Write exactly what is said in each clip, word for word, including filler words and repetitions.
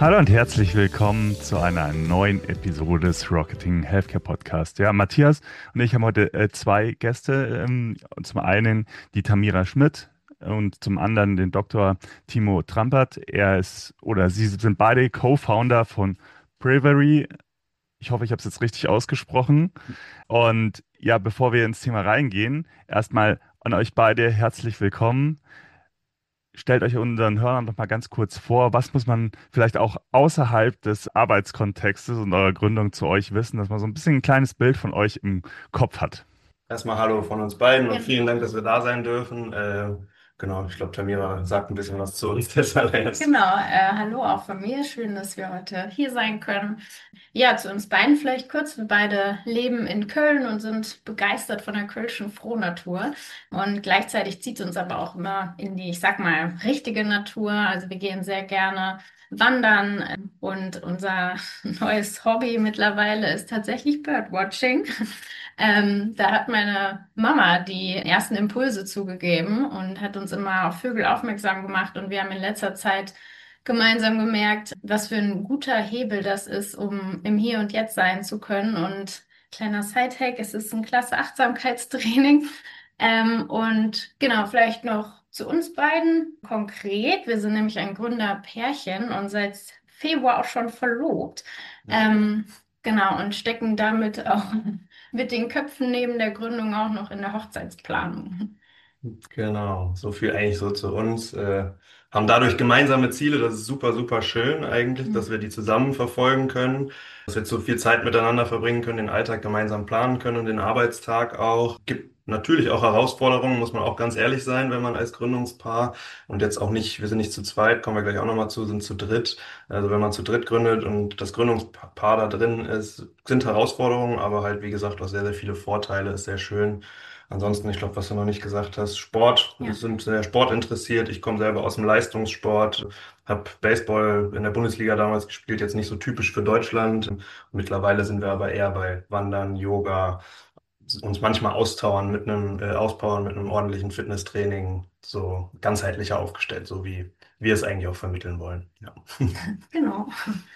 Hallo und herzlich willkommen zu einer neuen Episode des Rocketing Healthcare Podcast. Ja, Matthias und ich haben heute äh, zwei Gäste. Ähm, zum einen die Tamira Schmidt und zum anderen den Doktor Timo Trampert. Er ist oder sie sind beide Co-Founder von Bravery. Ich hoffe, ich habe es jetzt richtig ausgesprochen. Und ja, bevor wir ins Thema reingehen, erstmal an euch beide herzlich willkommen. Stellt euch unseren Hörern noch mal ganz kurz vor, was muss man vielleicht auch außerhalb des Arbeitskontextes und eurer Gründung zu euch wissen, dass man so ein bisschen ein kleines Bild von euch im Kopf hat. Erstmal Hallo von uns beiden und Ja, vielen Dank, dass wir da sein dürfen. Äh, genau, ich glaube, Tamira sagt ein bisschen was zu uns deshalb. genau. Äh, hallo auch von mir. Schön, dass wir heute hier sein können. Ja, zu uns beiden vielleicht kurz. Wir beide leben in Köln und sind begeistert von der kölschen Frohnatur. Und gleichzeitig zieht es uns aber auch immer in die, ich sag mal, richtige Natur. Also wir gehen sehr gerne wandern und unser neues Hobby mittlerweile ist tatsächlich Birdwatching. Ähm, da hat meine Mama die ersten Impulse zugegeben und hat uns immer auf Vögel aufmerksam gemacht. Und wir haben in letzter Zeit gemeinsam gemerkt, was für ein guter Hebel das ist, um im Hier und Jetzt sein zu können. Und kleiner Sidehack, es ist ein klasse Achtsamkeitstraining. Ähm, und genau, vielleicht noch zu uns beiden konkret. Wir sind nämlich ein Gründerpärchen und seit Februar auch schon verlobt. Ähm, genau, und stecken damit auch mit den Köpfen neben der Gründung auch noch in der Hochzeitsplanung. Genau, so viel eigentlich so zu uns. Äh, haben dadurch gemeinsame Ziele, das ist super, super schön eigentlich, dass wir die zusammen verfolgen können, dass wir jetzt so viel Zeit miteinander verbringen können, den Alltag gemeinsam planen können und den Arbeitstag auch. Gibt natürlich auch Herausforderungen, muss man auch ganz ehrlich sein, wenn man als Gründungspaar und jetzt auch nicht, wir sind nicht zu zweit, kommen wir gleich auch nochmal zu, sind zu dritt. Also wenn man zu dritt gründet und das Gründungspaar da drin ist, sind Herausforderungen, aber halt, wie gesagt, auch sehr, sehr viele Vorteile, ist sehr schön. Ansonsten, ich glaube, was du noch nicht gesagt hast, Sport. Wir Ja. sind sehr sportinteressiert. Ich komme selber aus dem Leistungssport, habe Baseball in der Bundesliga damals gespielt, jetzt nicht so typisch für Deutschland. Mittlerweile sind wir aber eher bei Wandern, Yoga, uns manchmal auspowern mit einem, äh, auspowern mit einem ordentlichen Fitnesstraining, so ganzheitlicher aufgestellt, so wie wir es eigentlich auch vermitteln wollen. Ja. Genau.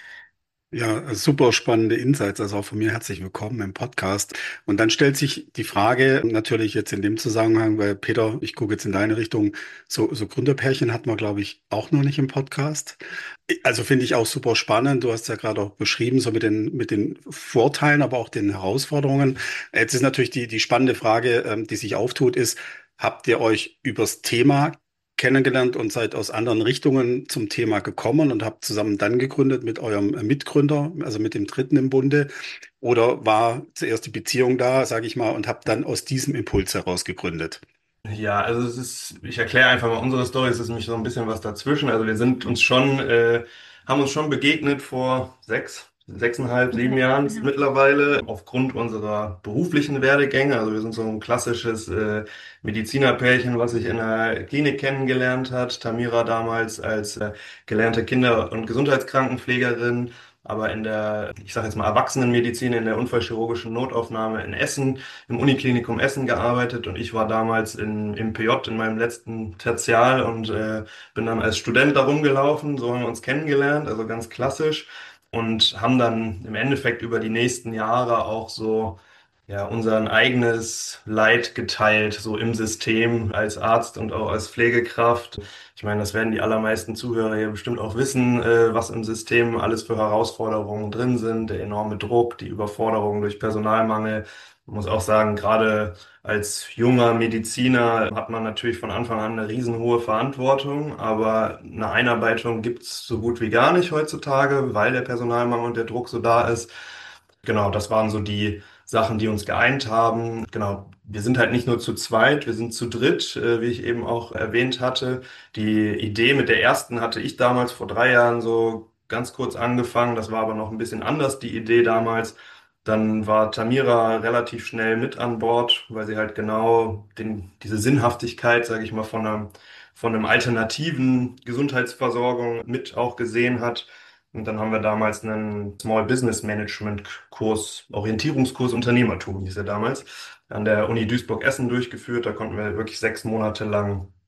Ja, super spannende Insights. Also auch von mir herzlich willkommen im Podcast. Und dann stellt sich die Frage natürlich jetzt in dem Zusammenhang, weil Peter, ich gucke jetzt in deine Richtung, so, so Gründerpärchen hat man, glaube ich, auch noch nicht im Podcast. Also finde ich auch super spannend. Du hast ja gerade auch beschrieben, so mit den, mit den Vorteilen, aber auch den Herausforderungen. Jetzt ist natürlich die, die spannende Frage, ähm, die sich auftut, ist, habt ihr euch übers Thema kennengelernt und seid aus anderen Richtungen zum Thema gekommen und habt zusammen dann gegründet mit eurem Mitgründer, also mit dem Dritten im Bunde? Oder war zuerst die Beziehung da, sage ich mal, und habt dann aus diesem Impuls heraus gegründet? Ja, also es ist, ich erkläre einfach mal unsere Story, es ist nämlich so ein bisschen was dazwischen. Also wir sind uns schon, äh, haben uns schon begegnet vor sechs, sechseinhalb, sieben Mhm. Jahren Ja. mittlerweile aufgrund unserer beruflichen Werdegänge. Also wir sind so ein klassisches äh, Medizinerpärchen, was sich in der Klinik kennengelernt hat. Tamira damals als äh, gelernte Kinder- und Gesundheitskrankenpflegerin, aber in der, ich sage jetzt mal Erwachsenenmedizin, in der unfallchirurgischen Notaufnahme in Essen im Uniklinikum Essen gearbeitet und ich war damals in, im P J in meinem letzten Tertial und äh, bin dann als Student da rumgelaufen. So haben wir uns kennengelernt, also ganz klassisch und haben dann im Endeffekt über die nächsten Jahre auch so ja, unser eigenes Leid geteilt, so im System als Arzt und auch als Pflegekraft. Ich meine, das werden die allermeisten Zuhörer hier bestimmt auch wissen, äh, was im System alles für Herausforderungen drin sind, der enorme Druck, die Überforderung durch Personalmangel. Ich muss auch sagen, gerade als junger Mediziner hat man natürlich von Anfang an eine riesenhohe Verantwortung, aber eine Einarbeitung gibt's so gut wie gar nicht heutzutage, weil der Personalmangel und der Druck so da ist. Genau, das waren so die Sachen, die uns geeint haben. Genau, wir sind halt nicht nur zu zweit, wir sind zu dritt, äh, wie ich eben auch erwähnt hatte. Die Idee mit der ersten hatte ich damals vor drei Jahren so ganz kurz angefangen. Das war aber noch ein bisschen anders, die Idee damals. Dann war Tamira relativ schnell mit an Bord, weil sie halt genau den, diese Sinnhaftigkeit, sage ich mal, von einer, von einem alternativen Gesundheitsversorgung mit auch gesehen hat. Und dann haben wir damals einen Small Business Management Kurs, Orientierungskurs Unternehmertum hieß er damals, an der Uni Duisburg-Essen durchgeführt. Da konnten wir wirklich sechs Monate lang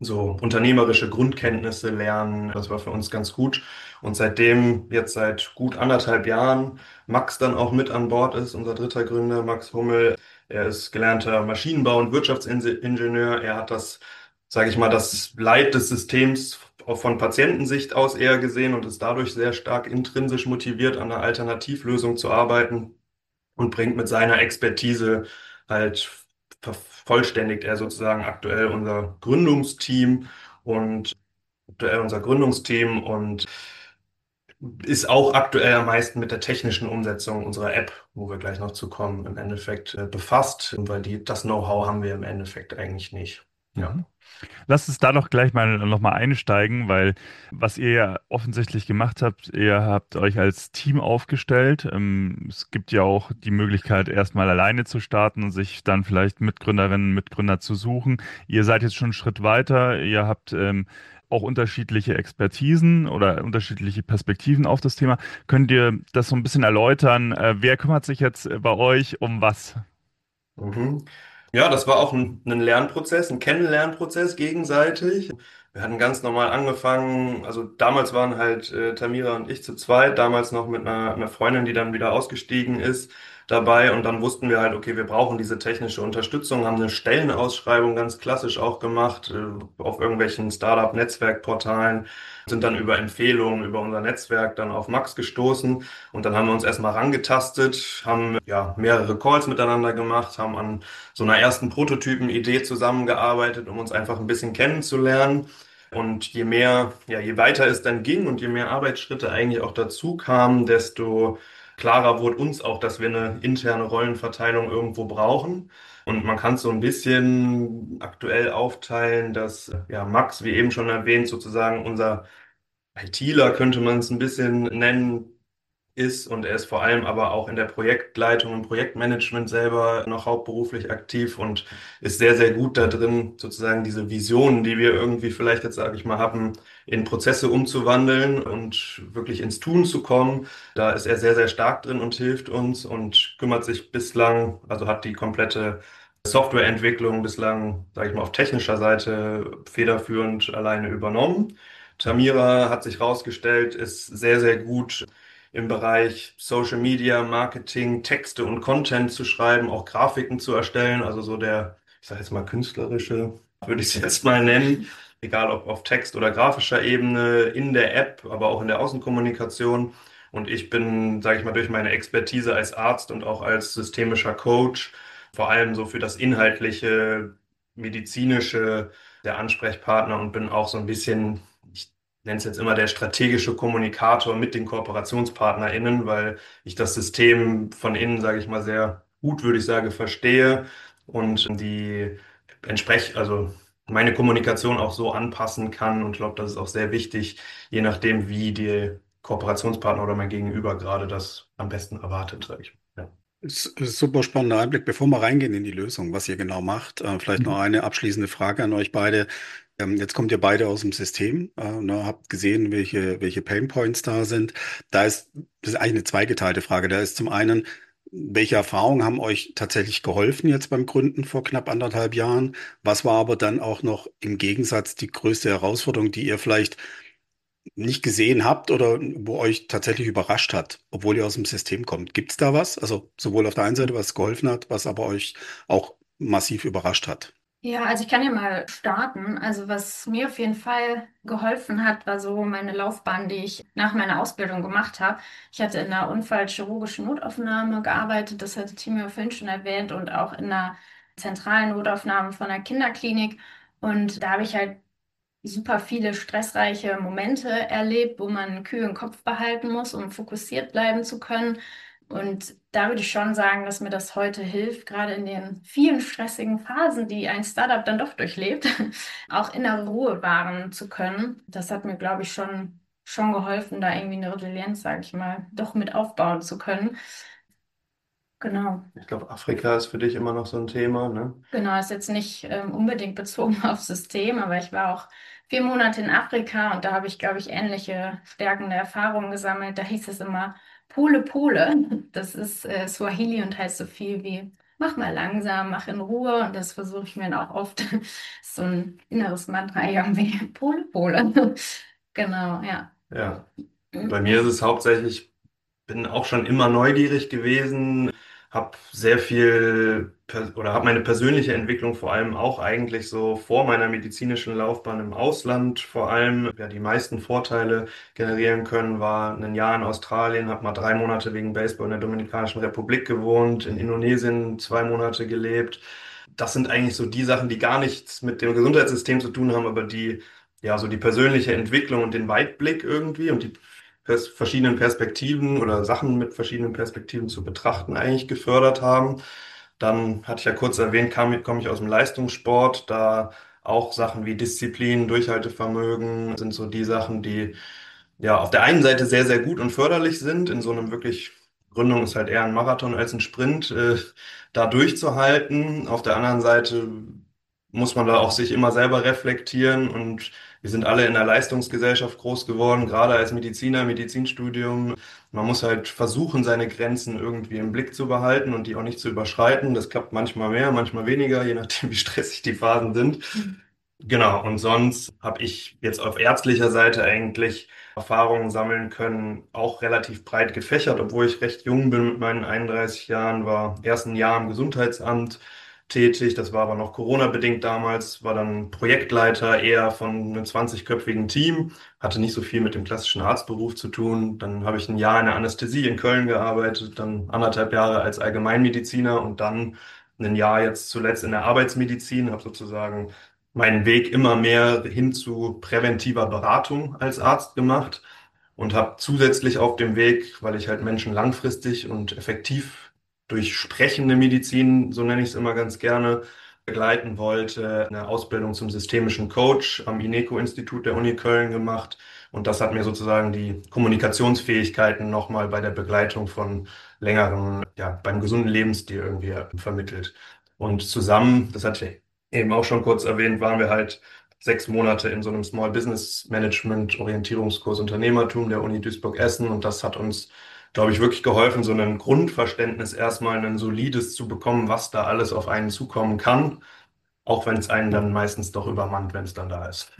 so unternehmerische Grundkenntnisse lernen. Das war für uns ganz gut. Und seitdem, jetzt seit gut anderthalb Jahren, Max dann auch mit an Bord ist, unser dritter Gründer, Max Hummel. Er ist gelernter Maschinenbau- und Wirtschaftsingenieur. Er hat das, sage ich mal, das Leid des Systems auch von Patientensicht aus eher gesehen und ist dadurch sehr stark intrinsisch motiviert, an einer Alternativlösung zu arbeiten und bringt mit seiner Expertise halt, vervollständigt er sozusagen aktuell unser Gründungsteam und aktuell unser Gründungsteam und ist auch aktuell am meisten mit der technischen Umsetzung unserer App, wo wir gleich noch zu kommen, im Endeffekt äh, befasst, weil die, das Know-how haben wir im Endeffekt eigentlich nicht. Ja. Mhm. Lass uns da doch gleich mal nochmal einsteigen, weil was ihr ja offensichtlich gemacht habt, ihr habt euch als Team aufgestellt. Ähm, es gibt ja auch die Möglichkeit, erstmal alleine zu starten und sich dann vielleicht Mitgründerinnen, Mitgründer zu suchen. Ihr seid jetzt schon einen Schritt weiter. Ihr habt ähm, auch unterschiedliche Expertisen oder unterschiedliche Perspektiven auf das Thema. Könnt ihr das so ein bisschen erläutern? Äh, wer kümmert sich jetzt bei euch um was? Mhm. Ja, das war auch ein, ein Lernprozess, ein Kennenlernprozess gegenseitig. Wir hatten ganz normal angefangen, also damals waren halt äh, Tamira und ich zu zweit, damals noch mit einer, einer Freundin, die dann wieder ausgestiegen ist, dabei. Und dann wussten wir halt, okay, wir brauchen diese technische Unterstützung, haben eine Stellenausschreibung ganz klassisch auch gemacht, äh, auf irgendwelchen Startup-Netzwerkportalen, sind dann über Empfehlungen, über unser Netzwerk dann auf Max gestoßen. Und dann haben wir uns erstmal rangetastet, haben ja mehrere Calls miteinander gemacht, haben an so einer ersten Prototypen-Idee zusammengearbeitet, um uns einfach ein bisschen kennenzulernen. Und je mehr, ja, je weiter es dann ging und je mehr Arbeitsschritte eigentlich auch dazu kamen, desto klarer wurde uns auch, dass wir eine interne Rollenverteilung irgendwo brauchen. Und man kann es so ein bisschen aktuell aufteilen, dass ja Max, wie eben schon erwähnt, sozusagen unser ITler könnte man es ein bisschen nennen, ist und er ist vor allem aber auch in der Projektleitung und Projektmanagement selber noch hauptberuflich aktiv und ist sehr, sehr gut da drin, sozusagen diese Visionen, die wir irgendwie vielleicht jetzt, sage ich mal, haben, in Prozesse umzuwandeln und wirklich ins Tun zu kommen. Da ist er sehr, sehr stark drin und hilft uns und kümmert sich bislang, also hat die komplette Softwareentwicklung bislang, sage ich mal, auf technischer Seite federführend alleine übernommen. Tamira hat sich herausgestellt, ist sehr, sehr gut im Bereich Social Media, Marketing, Texte und Content zu schreiben, auch Grafiken zu erstellen, also so der, ich sage jetzt mal künstlerische, würde ich es jetzt mal nennen, egal ob auf Text oder grafischer Ebene, in der App, aber auch in der Außenkommunikation. Und ich bin, sage ich mal, durch meine Expertise als Arzt und auch als systemischer Coach, vor allem so für das Inhaltliche, Medizinische, der Ansprechpartner und bin auch so ein bisschen, ich nenne es jetzt immer der strategische Kommunikator mit den KooperationspartnerInnen, weil ich das System von innen, sage ich mal, sehr gut, würde ich sagen, verstehe und die entsprech, also meine Kommunikation auch so anpassen kann. Und ich glaube, das ist auch sehr wichtig, je nachdem, wie die Kooperationspartner oder mein Gegenüber gerade das am besten erwartet, sage ich. Ja. S- Super spannender Einblick. Bevor wir reingehen in die Lösung, was ihr genau macht, äh, vielleicht noch Mhm. eine abschließende Frage an euch beide. Ähm, jetzt kommt ihr beide aus dem System, äh, ne, habt gesehen, welche, welche Pain Points da sind. Da ist, das ist eigentlich eine zweigeteilte Frage. Da ist zum einen, welche Erfahrungen haben euch tatsächlich geholfen jetzt beim Gründen vor knapp anderthalb Jahren? Was war aber dann auch noch im Gegensatz die größte Herausforderung, die ihr vielleicht nicht gesehen habt oder wo euch tatsächlich überrascht hat, obwohl ihr aus dem System kommt? Gibt es da was? Also sowohl auf der einen Seite, was geholfen hat, was aber euch auch massiv überrascht hat? Ja, also ich kann ja mal starten. Also was mir auf jeden Fall geholfen hat, war so meine Laufbahn, die ich nach meiner Ausbildung gemacht habe. Ich hatte in einer unfallchirurgischen Notaufnahme gearbeitet, das hatte Timo vorhin schon erwähnt, und auch in einer zentralen Notaufnahme von einer Kinderklinik. Und da habe ich halt super viele stressreiche Momente erlebt, wo man einen kühlen Kopf behalten muss, um fokussiert bleiben zu können. Und da würde ich schon sagen, dass mir das heute hilft, gerade in den vielen stressigen Phasen, die ein Startup dann doch durchlebt, auch innere Ruhe wahren zu können. Das hat mir, glaube ich, schon, schon geholfen, da irgendwie eine Resilienz, sage ich mal, doch mit aufbauen zu können. Genau. Ich glaube, Afrika ist für dich immer noch so ein Thema, ne? Genau, ist jetzt nicht ähm, unbedingt bezogen aufs System, aber ich war auch vier Monate in Afrika und da habe ich, glaube ich, ähnliche stärkende Erfahrungen gesammelt. Da hieß es immer Pole Pole. Das ist äh, Swahili und heißt so viel wie mach mal langsam, mach in Ruhe. Und das versuche ich mir dann auch oft, so ein inneres Mantra, irgendwie, Pole, Pole. Genau, ja. Ja, bei mir ist es hauptsächlich, bin auch schon immer neugierig gewesen, habe sehr viel per- oder habe meine persönliche Entwicklung vor allem auch eigentlich so vor meiner medizinischen Laufbahn im Ausland vor allem ja die meisten Vorteile generieren können, war ein Jahr in Australien, habe mal drei Monate wegen Baseball in der Dominikanischen Republik gewohnt, in Indonesien zwei Monate gelebt. Das sind eigentlich so die Sachen, die gar nichts mit dem Gesundheitssystem zu tun haben, aber die ja so die persönliche Entwicklung und den Weitblick irgendwie und die pers verschiedenen Perspektiven oder Sachen mit verschiedenen Perspektiven zu betrachten eigentlich gefördert haben. Dann hatte ich ja kurz erwähnt, kam, komme ich aus dem Leistungssport, da auch Sachen wie Disziplin, Durchhaltevermögen sind so die Sachen, die ja auf der einen Seite sehr, sehr gut und förderlich sind. In so einem wirklich, Gründung ist halt eher ein Marathon als ein Sprint, äh, da durchzuhalten. Auf der anderen Seite muss man da auch sich immer selber reflektieren und wir sind alle in der Leistungsgesellschaft groß geworden, gerade als Mediziner, Medizinstudium. Man muss halt versuchen, seine Grenzen irgendwie im Blick zu behalten und die auch nicht zu überschreiten. Das klappt manchmal mehr, manchmal weniger, je nachdem, wie stressig die Phasen sind. Genau, und sonst habe ich jetzt auf ärztlicher Seite eigentlich Erfahrungen sammeln können, auch relativ breit gefächert, obwohl ich recht jung bin mit meinen einunddreißig Jahren, war erst ein Jahr im Gesundheitsamt tätig, das war aber noch Corona-bedingt damals, war dann Projektleiter eher von einem zwanzigköpfigen Team, hatte nicht so viel mit dem klassischen Arztberuf zu tun. Dann habe ich ein Jahr in der Anästhesie in Köln gearbeitet, dann anderthalb Jahre als Allgemeinmediziner und dann ein Jahr jetzt zuletzt in der Arbeitsmedizin, habe sozusagen meinen Weg immer mehr hin zu präventiver Beratung als Arzt gemacht und habe zusätzlich auf dem Weg, weil ich halt Menschen langfristig und effektiv durch sprechende Medizin, so nenne ich es immer ganz gerne, begleiten wollte, eine Ausbildung zum systemischen Coach am INECO-Institut der Uni Köln gemacht. Und das hat mir sozusagen die Kommunikationsfähigkeiten nochmal bei der Begleitung von längeren, ja, beim gesunden Lebensstil irgendwie vermittelt. Und zusammen, das hatte ich eben auch schon kurz erwähnt, waren wir halt sechs Monate in so einem Small Business Management Orientierungskurs Unternehmertum der Uni Duisburg-Essen und das hat uns, glaube ich, wirklich geholfen, so ein Grundverständnis erstmal ein solides zu bekommen, was da alles auf einen zukommen kann, auch wenn es einen dann meistens doch übermannt, wenn es dann da ist.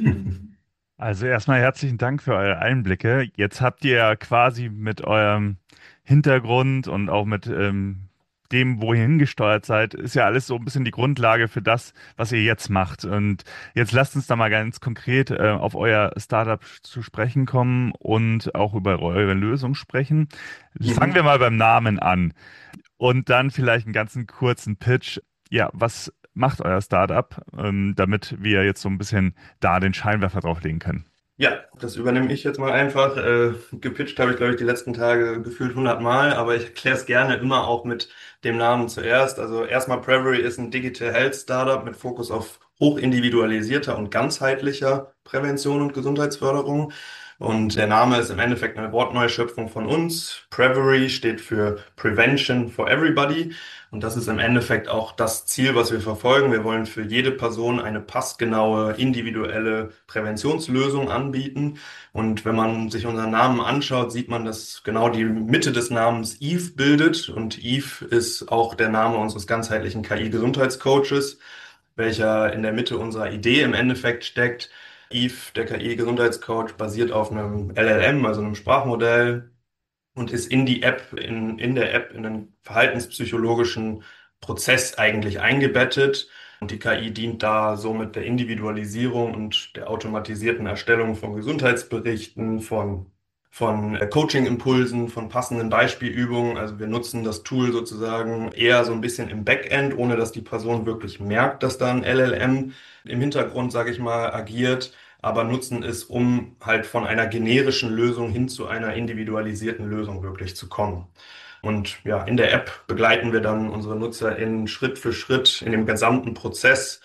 Also erstmal herzlichen Dank für eure Einblicke. Jetzt habt ihr ja quasi mit eurem Hintergrund und auch mit ähm, dem, wo ihr hingesteuert seid, ist ja alles so ein bisschen die Grundlage für das, was ihr jetzt macht. Und jetzt lasst uns da mal ganz konkret äh, auf euer Startup zu sprechen kommen und auch über eure Lösung sprechen. Fangen wir Mhm. mal beim Namen an und dann vielleicht einen ganzen kurzen Pitch. Ja, was macht euer Startup, ähm, damit wir jetzt so ein bisschen da den Scheinwerfer drauflegen können? Ja, das übernehme ich jetzt mal einfach. Äh, gepitcht habe ich, glaube ich, die letzten Tage gefühlt hundert Mal, aber ich erkläre es gerne immer auch mit dem Namen zuerst. Also erstmal Prevery ist ein Digital Health Startup mit Fokus auf hochindividualisierter und ganzheitlicher Prävention und Gesundheitsförderung. Und der Name ist im Endeffekt eine Wortneuschöpfung von uns. Prevery steht für Prevention for Everybody. Und das ist im Endeffekt auch das Ziel, was wir verfolgen. Wir wollen für jede Person eine passgenaue, individuelle Präventionslösung anbieten. Und wenn man sich unseren Namen anschaut, sieht man, dass genau die Mitte des Namens Eve bildet. Und Eve ist auch der Name unseres ganzheitlichen K I-Gesundheitscoaches, welcher in der Mitte unserer Idee im Endeffekt steckt. Eve, der K I-Gesundheitscoach, basiert auf einem L L M, also einem Sprachmodell, und ist in die App, in, in der App in einen verhaltenspsychologischen Prozess eigentlich eingebettet. Und die K I dient da somit der Individualisierung und der automatisierten Erstellung von Gesundheitsberichten, von, von äh, Coaching-Impulsen, von passenden Beispielübungen. Also wir nutzen das Tool sozusagen eher so ein bisschen im Backend, ohne dass die Person wirklich merkt, dass da ein L L M im Hintergrund, sage ich mal, agiert, aber nutzen es, um halt von einer generischen Lösung hin zu einer individualisierten Lösung wirklich zu kommen. Und ja, in der App begleiten wir dann unsere NutzerInnen Schritt für Schritt in dem gesamten Prozess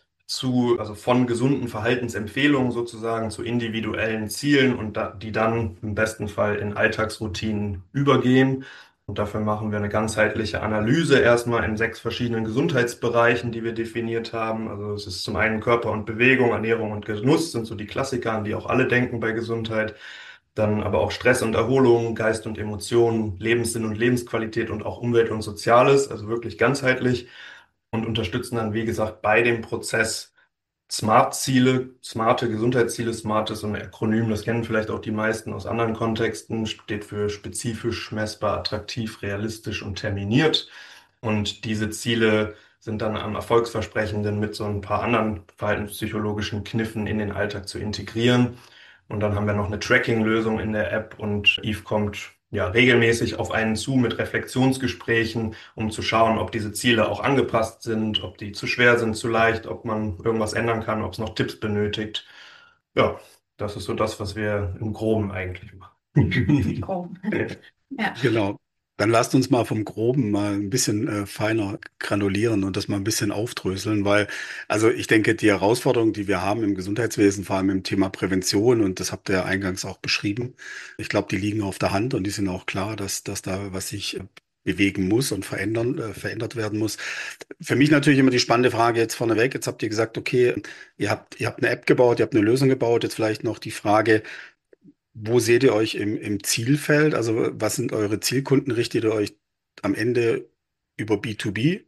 zu, also von gesunden Verhaltensempfehlungen sozusagen zu individuellen Zielen und da, die dann im besten Fall in Alltagsroutinen übergehen. Und dafür machen wir eine ganzheitliche Analyse erstmal in sechs verschiedenen Gesundheitsbereichen, die wir definiert haben. Also es ist zum einen Körper und Bewegung, Ernährung und Genuss sind so die Klassiker, an die auch alle denken bei Gesundheit. Dann aber auch Stress und Erholung, Geist und Emotionen, Lebenssinn und Lebensqualität und auch Umwelt und Soziales, also wirklich ganzheitlich und unterstützen dann, wie gesagt, bei dem Prozess SMART-Ziele, smarte Gesundheitsziele. SMART ist so ein Akronym, das kennen vielleicht auch die meisten aus anderen Kontexten, steht für spezifisch, messbar, attraktiv, realistisch und terminiert. Und diese Ziele sind dann am erfolgsversprechenden mit so ein paar anderen verhaltenspsychologischen Kniffen in den Alltag zu integrieren. Und dann haben wir noch eine Tracking-Lösung in der App und Eve kommt ja regelmäßig auf einen zu mit Reflexionsgesprächen, um zu schauen, ob diese Ziele auch angepasst sind, ob die zu schwer sind, zu leicht, ob man irgendwas ändern kann, ob es noch Tipps benötigt. Ja, das ist so das, was wir im Groben eigentlich machen. Grob. Ja. Genau. Dann lasst uns mal vom Groben mal ein bisschen äh, feiner granulieren und das mal ein bisschen aufdröseln, weil, also ich denke, die Herausforderungen, die wir haben im Gesundheitswesen, vor allem im Thema Prävention, und das habt ihr ja eingangs auch beschrieben, ich glaube, die liegen auf der Hand und die sind auch klar, dass, dass da was sich äh, bewegen muss und verändern, äh, verändert werden muss. Für mich natürlich immer die spannende Frage jetzt vorneweg. Jetzt habt ihr gesagt, okay, ihr habt, ihr habt eine App gebaut, ihr habt eine Lösung gebaut. Jetzt vielleicht noch die Frage, wo seht ihr euch im, im Zielfeld? Also was sind eure Zielkunden? Richtet ihr euch am Ende über B zwei B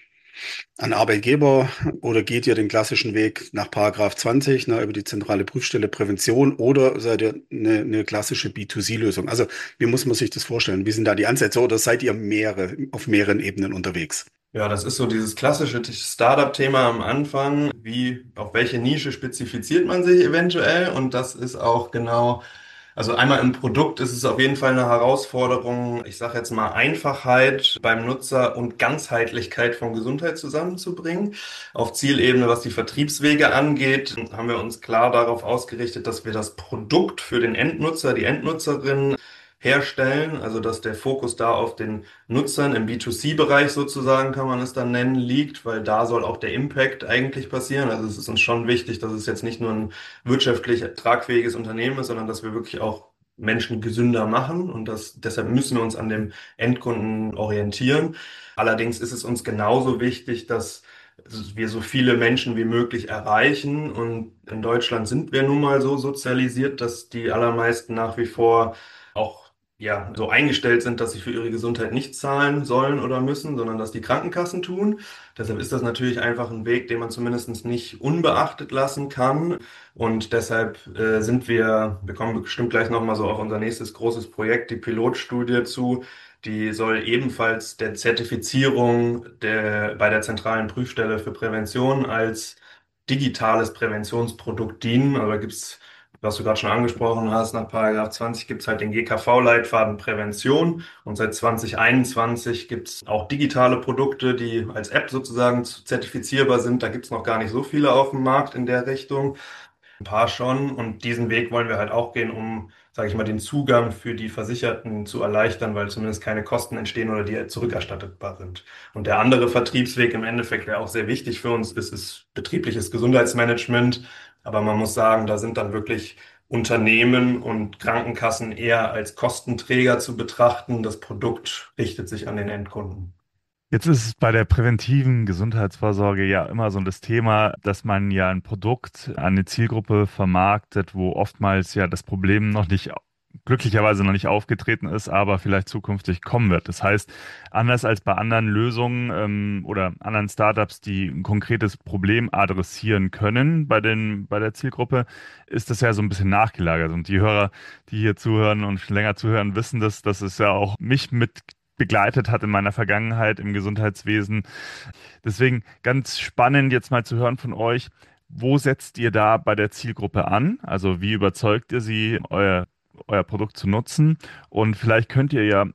an Arbeitgeber oder geht ihr den klassischen Weg nach Paragraph zwanzig, ne, über die zentrale Prüfstelle Prävention oder seid ihr eine, eine klassische B zwei C-Lösung? Also wie muss man sich das vorstellen? Wie sind da die Ansätze oder seid ihr mehrere, auf mehreren Ebenen unterwegs? Ja, das ist so dieses klassische Startup-Thema am Anfang. Wie, auf welche Nische spezifiziert man sich eventuell? Und das ist auch genau, also einmal im Produkt ist es auf jeden Fall eine Herausforderung, ich sage jetzt mal Einfachheit beim Nutzer und Ganzheitlichkeit von Gesundheit zusammenzubringen. Auf Zielebene, was die Vertriebswege angeht, haben wir uns klar darauf ausgerichtet, dass wir das Produkt für den Endnutzer, die Endnutzerin herstellen, also dass der Fokus da auf den Nutzern im B zwei C-Bereich sozusagen, kann man es dann nennen, liegt, weil da soll auch der Impact eigentlich passieren. Also es ist uns schon wichtig, dass es jetzt nicht nur ein wirtschaftlich tragfähiges Unternehmen ist, sondern dass wir wirklich auch Menschen gesünder machen und das, deshalb müssen wir uns an dem Endkunden orientieren. Allerdings ist es uns genauso wichtig, dass wir so viele Menschen wie möglich erreichen und in Deutschland sind wir nun mal so sozialisiert, dass die allermeisten nach wie vor auch ja, so eingestellt sind, dass sie für ihre Gesundheit nicht zahlen sollen oder müssen, sondern dass die Krankenkassen tun. Deshalb ist das natürlich einfach ein Weg, den man zumindest nicht unbeachtet lassen kann. Und deshalb äh, sind wir, wir kommen bestimmt gleich nochmal so auf unser nächstes großes Projekt, die Pilotstudie zu. Die soll ebenfalls der Zertifizierung der, bei der zentralen Prüfstelle für Prävention als digitales Präventionsprodukt dienen. Also da gibt's, was du gerade schon angesprochen hast, nach Paragraph zwanzig gibt es halt den G K V-Leitfaden Prävention und seit zwanzig einundzwanzig gibt es auch digitale Produkte, die als App sozusagen zertifizierbar sind. Da gibt es noch gar nicht so viele auf dem Markt in der Richtung. Ein paar schon. Und diesen Weg wollen wir halt auch gehen, um, sage ich mal, den Zugang für die Versicherten zu erleichtern, weil zumindest keine Kosten entstehen oder die zurückerstattetbar sind. Und der andere Vertriebsweg im Endeffekt, der auch sehr wichtig für uns ist, ist betriebliches Gesundheitsmanagement. Aber man muss sagen, da sind dann wirklich Unternehmen und Krankenkassen eher als Kostenträger zu betrachten. Das Produkt richtet sich an den Endkunden. Jetzt ist es bei der präventiven Gesundheitsvorsorge ja immer so das Thema, dass man ja ein Produkt an eine Zielgruppe vermarktet, wo oftmals ja das Problem noch nicht, glücklicherweise noch nicht aufgetreten ist, aber vielleicht zukünftig kommen wird. Das heißt, anders als bei anderen Lösungen ähm, oder anderen Startups, die ein konkretes Problem adressieren können bei den, bei der Zielgruppe, ist das ja so ein bisschen nachgelagert. Und die Hörer, die hier zuhören und schon länger zuhören, wissen das, dass es ja auch mich mit begleitet hat in meiner Vergangenheit im Gesundheitswesen. Deswegen ganz spannend jetzt mal zu hören von euch, wo setzt ihr da bei der Zielgruppe an? Also wie überzeugt ihr sie, euer, euer Produkt zu nutzen? Und vielleicht könnt ihr ja,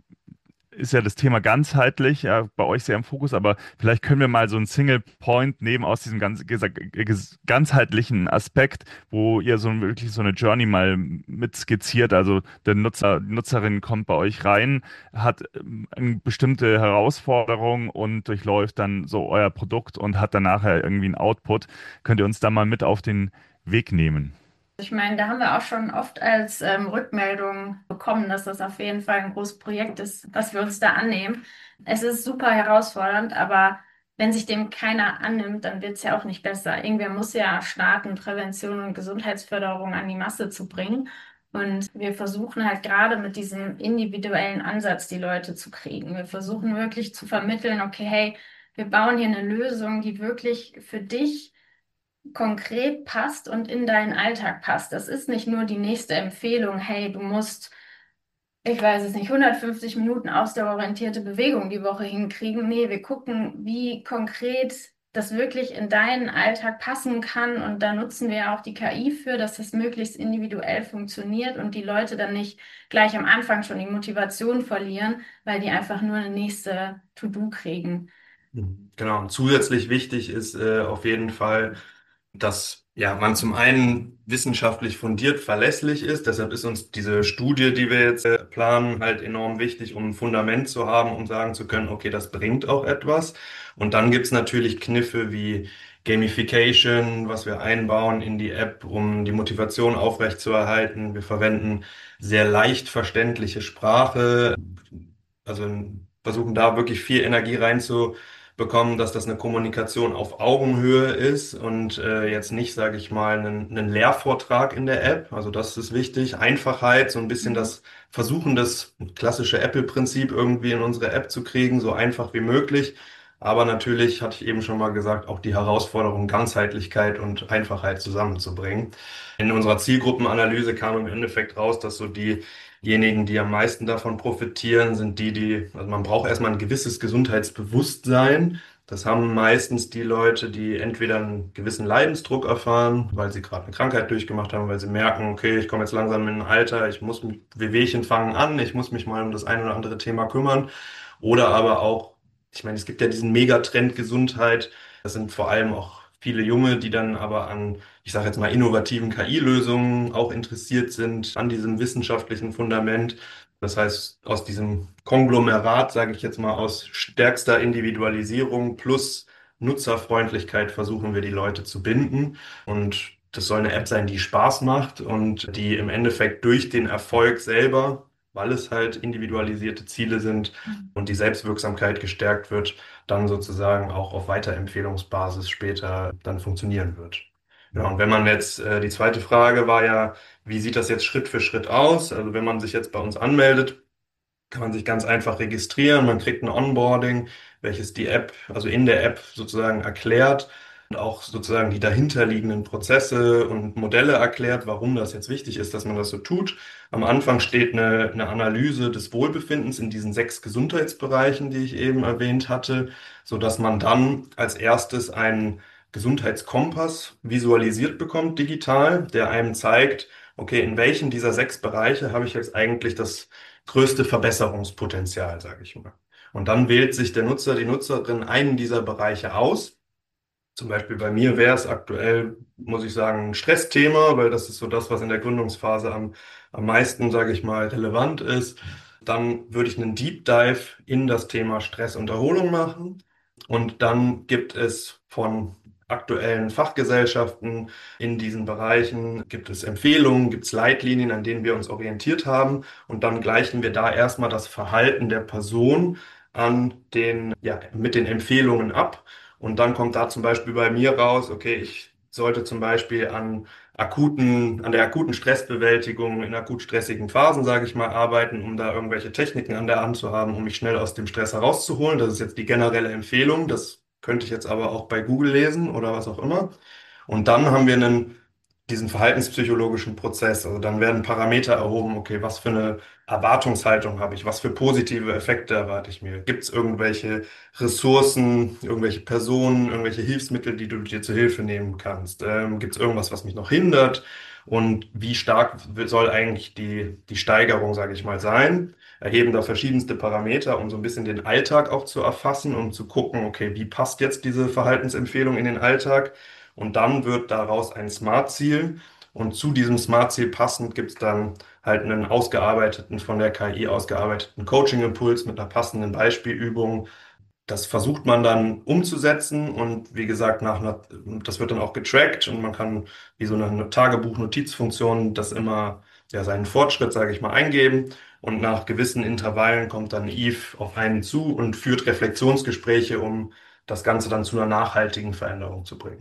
ist ja das Thema ganzheitlich, ja, bei euch sehr im Fokus, aber vielleicht können wir mal so einen Single Point nehmen aus diesem ganz, ges- ganzheitlichen Aspekt, wo ihr so wirklich so eine Journey mal mit skizziert. Also der Nutzer, die Nutzerin kommt bei euch rein, hat ähm, eine bestimmte Herausforderung und durchläuft dann so euer Produkt und hat dann nachher irgendwie einen Output. Könnt ihr uns da mal mit auf den Weg nehmen? Ich meine, da haben wir auch schon oft als ähm, Rückmeldung bekommen, dass das auf jeden Fall ein großes Projekt ist, was wir uns da annehmen. Es ist super herausfordernd, aber wenn sich dem keiner annimmt, dann wird es ja auch nicht besser. Irgendwer muss ja starten, Prävention und Gesundheitsförderung an die Masse zu bringen. Und wir versuchen halt gerade mit diesem individuellen Ansatz die Leute zu kriegen. Wir versuchen wirklich zu vermitteln, okay, hey, wir bauen hier eine Lösung, die wirklich für dich konkret passt und in deinen Alltag passt. Das ist nicht nur die nächste Empfehlung, hey, du musst, ich weiß es nicht, hundertfünfzig Minuten ausdauerorientierte Bewegung die Woche hinkriegen. Nee, wir gucken, wie konkret das wirklich in deinen Alltag passen kann. Und da nutzen wir ja auch die K I für, dass das möglichst individuell funktioniert und die Leute dann nicht gleich am Anfang schon die Motivation verlieren, weil die einfach nur eine nächste To-Do kriegen. Mhm. Genau. Und zusätzlich wichtig ist äh, auf jeden Fall, dass ja, man zum einen wissenschaftlich fundiert verlässlich ist. Deshalb ist uns diese Studie, die wir jetzt äh, planen, halt enorm wichtig, um ein Fundament zu haben, um sagen zu können, okay, das bringt auch etwas. Und dann gibt's natürlich Kniffe wie Gamification, was wir einbauen in die App, um die Motivation aufrechtzuerhalten. Wir verwenden sehr leicht verständliche Sprache, also versuchen da wirklich viel Energie reinzu bekommen, dass das eine Kommunikation auf Augenhöhe ist und äh, jetzt nicht, sage ich mal, einen, einen Lehrvortrag in der App. Also das ist wichtig. Einfachheit, so ein bisschen das Versuchen, das klassische Apple-Prinzip irgendwie in unsere App zu kriegen, so einfach wie möglich. Aber natürlich, hatte ich eben schon mal gesagt, auch die Herausforderung, Ganzheitlichkeit und Einfachheit zusammenzubringen. In unserer Zielgruppenanalyse kam im Endeffekt raus, dass so diejenigen, die am meisten davon profitieren, sind die, die, also man braucht erstmal ein gewisses Gesundheitsbewusstsein. Das haben meistens die Leute, die entweder einen gewissen Leidensdruck erfahren, weil sie gerade eine Krankheit durchgemacht haben, weil sie merken, okay, ich komme jetzt langsam in ein Alter, ich muss mich, Wehwehchen fangen an, ich muss mich mal um das ein oder andere Thema kümmern. Oder aber auch, ich meine, es gibt ja diesen Megatrend Gesundheit. Das sind vor allem auch viele Junge, die dann aber an, ich sage jetzt mal, innovativen K I-Lösungen auch interessiert sind, an diesem wissenschaftlichen Fundament. Das heißt, aus diesem Konglomerat, sage ich jetzt mal, aus stärkster Individualisierung plus Nutzerfreundlichkeit versuchen wir die Leute zu binden. Und das soll eine App sein, die Spaß macht und die im Endeffekt durch den Erfolg selber, weil es halt individualisierte Ziele sind und die Selbstwirksamkeit gestärkt wird, dann sozusagen auch auf Weiterempfehlungsbasis später dann funktionieren wird. Ja, und wenn man jetzt, äh, die zweite Frage war ja, wie sieht das jetzt Schritt für Schritt aus? Also wenn man sich jetzt bei uns anmeldet, kann man sich ganz einfach registrieren. Man kriegt ein Onboarding, welches die App, also in der App sozusagen erklärt und auch sozusagen die dahinterliegenden Prozesse und Modelle erklärt, warum das jetzt wichtig ist, dass man das so tut. Am Anfang steht eine, eine Analyse des Wohlbefindens in diesen sechs Gesundheitsbereichen, die ich eben erwähnt hatte, so dass man dann als erstes einen Gesundheitskompass visualisiert bekommt, digital, der einem zeigt, okay, in welchen dieser sechs Bereiche habe ich jetzt eigentlich das größte Verbesserungspotenzial, sage ich mal. Und dann wählt sich der Nutzer, die Nutzerin einen dieser Bereiche aus. Zum Beispiel bei mir wäre es aktuell, muss ich sagen, ein Stressthema, weil das ist so das, was in der Gründungsphase am, am meisten, sage ich mal, relevant ist. Dann würde ich einen Deep Dive in das Thema Stress und Erholung machen. Und dann gibt es von aktuellen Fachgesellschaften in diesen Bereichen, gibt es Empfehlungen, gibt es Leitlinien, an denen wir uns orientiert haben. Und dann gleichen wir da erstmal das Verhalten der Person an den, ja, mit den Empfehlungen ab. Und dann kommt da zum Beispiel bei mir raus, okay, ich sollte zum Beispiel an akuten, an der akuten Stressbewältigung in akut stressigen Phasen, sage ich mal, arbeiten, um da irgendwelche Techniken an der Hand zu haben, um mich schnell aus dem Stress herauszuholen. Das ist jetzt die generelle Empfehlung. Das könnte ich jetzt aber auch bei Google lesen oder was auch immer. Und dann haben wir einen, diesen verhaltenspsychologischen Prozess. Also dann werden Parameter erhoben, okay, was für eine Erwartungshaltung habe ich, was für positive Effekte erwarte ich mir? Gibt es irgendwelche Ressourcen, irgendwelche Personen, irgendwelche Hilfsmittel, die du dir zur Hilfe nehmen kannst? Ähm, gibt es irgendwas, was mich noch hindert? Und wie stark soll eigentlich die, die Steigerung, sage ich mal, sein? Erheben da verschiedenste Parameter, um so ein bisschen den Alltag auch zu erfassen, um zu gucken, okay, wie passt jetzt diese Verhaltensempfehlung in den Alltag? Und dann wird daraus ein Smart-Ziel. Und zu diesem Smart-Ziel passend gibt es dann halt einen ausgearbeiteten, von der K I ausgearbeiteten Coaching-Impuls mit einer passenden Beispielübung. Das versucht man dann umzusetzen und wie gesagt, nach einer, das wird dann auch getrackt und man kann wie so eine Tagebuch-Notizfunktion das immer, ja, seinen Fortschritt, sage ich mal, eingeben und nach gewissen Intervallen kommt dann Eve auf einen zu und führt Reflexionsgespräche, um das Ganze dann zu einer nachhaltigen Veränderung zu bringen.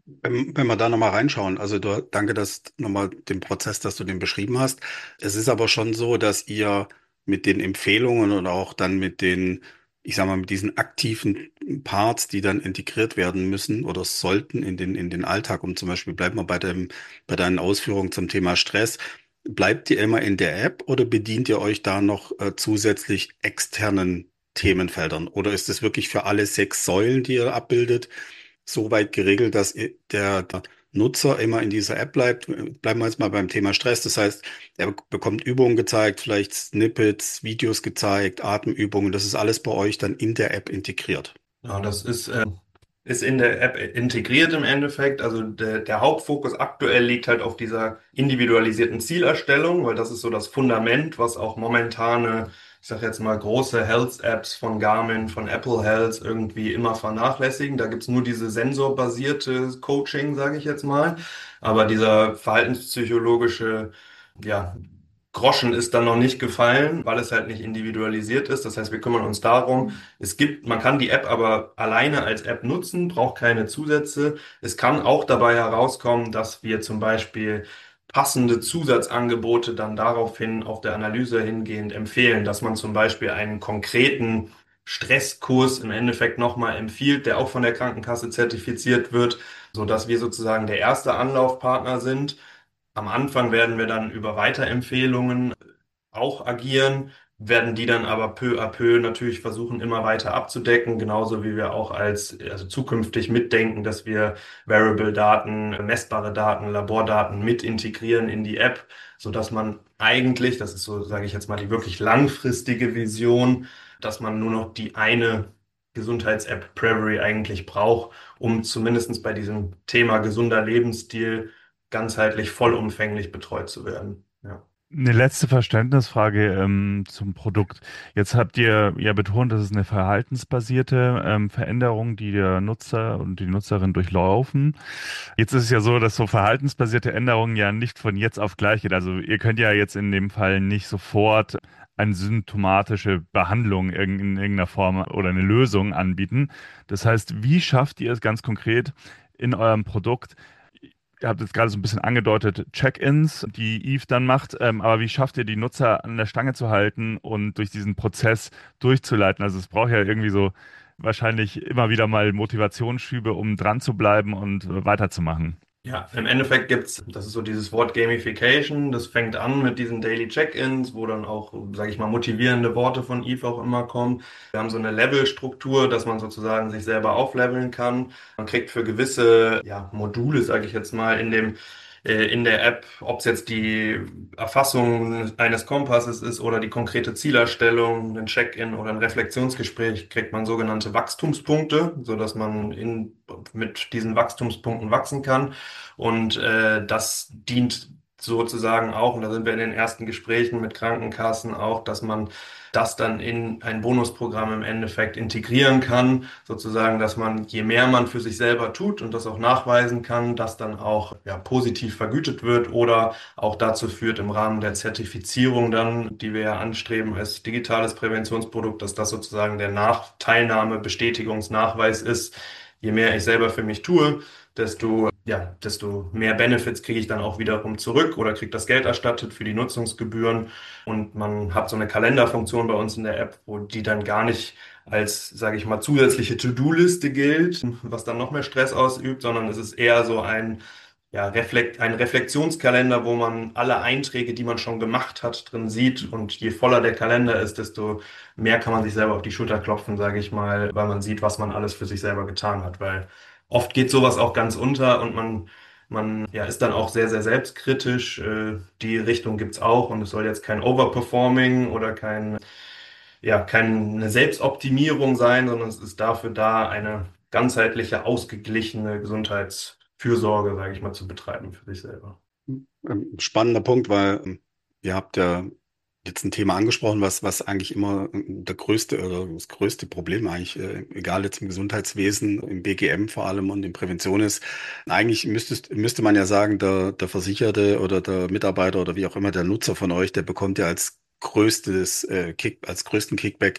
Wenn, wenn wir da nochmal reinschauen, also du, danke, dass nochmal den Prozess, dass du den beschrieben hast. Es ist aber schon so, dass ihr mit den Empfehlungen und auch dann mit den, ich sag mal, mit diesen aktiven Parts, die dann integriert werden müssen oder sollten in den, in den Alltag, um zum Beispiel, bleiben wir bei dem, bei deinen Ausführungen zum Thema Stress, bleibt ihr immer in der App oder bedient ihr euch da noch äh, zusätzlich externen Themenfeldern? Oder ist es wirklich für alle sechs Säulen, die ihr abbildet, so weit geregelt, dass i- der, der Nutzer immer in dieser App bleibt? Bleiben wir jetzt mal beim Thema Stress. Das heißt, er bek- bekommt Übungen gezeigt, vielleicht Snippets, Videos gezeigt, Atemübungen. Das ist alles bei euch dann in der App integriert. Ja, das ist, äh, ist in der App integriert im Endeffekt. Also der, der Hauptfokus aktuell liegt halt auf dieser individualisierten Zielerstellung, weil das ist so das Fundament, was auch momentane, ich sag jetzt mal, große Health-Apps von Garmin, von Apple Health irgendwie immer vernachlässigen. Da gibt's nur diese sensorbasierte Coaching, sage ich jetzt mal. Aber dieser verhaltenspsychologische, ja, Groschen ist dann noch nicht gefallen, weil es halt nicht individualisiert ist. Das heißt, wir kümmern uns darum. Es gibt, man kann die App aber alleine als App nutzen, braucht keine Zusätze. Es kann auch dabei herauskommen, dass wir zum Beispiel passende Zusatzangebote dann daraufhin auf der Analyse hingehend empfehlen, dass man zum Beispiel einen konkreten Stresskurs im Endeffekt nochmal empfiehlt, der auch von der Krankenkasse zertifiziert wird, so dass wir sozusagen der erste Anlaufpartner sind. Am Anfang werden wir dann über Weiterempfehlungen auch agieren, werden die dann aber peu à peu natürlich versuchen, immer weiter abzudecken, genauso wie wir auch als, also zukünftig mitdenken, dass wir Wearable-Daten, messbare Daten, Labordaten mit integrieren in die App, so dass man eigentlich, das ist so, sage ich jetzt mal, die wirklich langfristige Vision, dass man nur noch die eine Gesundheits-App Prevery eigentlich braucht, um zumindestens bei diesem Thema gesunder Lebensstil ganzheitlich vollumfänglich betreut zu werden. Ja. Eine letzte Verständnisfrage ähm, zum Produkt. Jetzt habt ihr ja betont, das ist eine verhaltensbasierte ähm, Veränderung, die der Nutzer und die Nutzerin durchlaufen. Jetzt ist es ja so, dass so verhaltensbasierte Änderungen ja nicht von jetzt auf gleich geht. Also ihr könnt ja jetzt in dem Fall nicht sofort eine symptomatische Behandlung irg- in irgendeiner Form oder eine Lösung anbieten. Das heißt, wie schafft ihr es ganz konkret in eurem Produkt? Ihr habt jetzt gerade so ein bisschen angedeutet, Check-ins, die Eve dann macht, ähm, aber wie schafft ihr die Nutzer an der Stange zu halten und durch diesen Prozess durchzuleiten? Also es braucht ja irgendwie so wahrscheinlich immer wieder mal Motivationsschübe, um dran zu bleiben und äh, weiterzumachen. Ja, im Endeffekt gibt's, das ist so dieses Wort Gamification, das fängt an mit diesen Daily Check-ins, wo dann auch, sage ich mal, motivierende Worte von Eve auch immer kommen. Wir haben so eine Levelstruktur, dass man sozusagen sich selber aufleveln kann. Man kriegt für gewisse, ja, Module, sage ich jetzt mal, in dem äh, in der App, ob es jetzt die Erfassung eines Kompasses ist oder die konkrete Zielerstellung, ein Check-in oder ein Reflexionsgespräch, kriegt man sogenannte Wachstumspunkte, so dass man in, mit diesen Wachstumspunkten wachsen kann. Und äh, das dient sozusagen auch, und da sind wir in den ersten Gesprächen mit Krankenkassen auch, dass man das dann in ein Bonusprogramm im Endeffekt integrieren kann, sozusagen, dass man, je mehr man für sich selber tut und das auch nachweisen kann, das dann auch ja, positiv vergütet wird oder auch dazu führt im Rahmen der Zertifizierung dann, die wir ja anstreben als digitales Präventionsprodukt, dass das sozusagen der Nach Teilnahme-Bestätigungsnachweis ist. Je mehr ich selber für mich tue, desto, ja, desto mehr Benefits kriege ich dann auch wiederum zurück oder kriege das Geld erstattet für die Nutzungsgebühren. Und man hat so eine Kalenderfunktion bei uns in der App, wo die dann gar nicht als, sage ich mal, zusätzliche To-Do-Liste gilt, was dann noch mehr Stress ausübt, sondern es ist eher so ein, ja, Reflekt, ein Reflexionskalender, wo man alle Einträge, die man schon gemacht hat, drin sieht. Und je voller der Kalender ist, desto mehr kann man sich selber auf die Schulter klopfen, sage ich mal, weil man sieht, was man alles für sich selber getan hat. Weil oft geht sowas auch ganz unter und man, man ja, ist dann auch sehr, sehr selbstkritisch. Äh, Die Richtung gibt's auch und es soll jetzt kein Overperforming oder kein, ja, keine Selbstoptimierung sein, sondern es ist dafür da, eine ganzheitliche, ausgeglichene Gesundheitsfürsorge, sage ich mal, zu betreiben für sich selber. Ähm, Spannender Punkt, weil ähm, ihr habt ja jetzt ein Thema angesprochen, was, was eigentlich immer ähm, der größte oder das größte Problem eigentlich, äh, egal jetzt im Gesundheitswesen, im B G M vor allem und in Prävention ist. Eigentlich müsstest, müsste man ja sagen, der, der Versicherte oder der Mitarbeiter oder wie auch immer der Nutzer von euch, der bekommt ja als größtes äh, Kick, als größten Kickback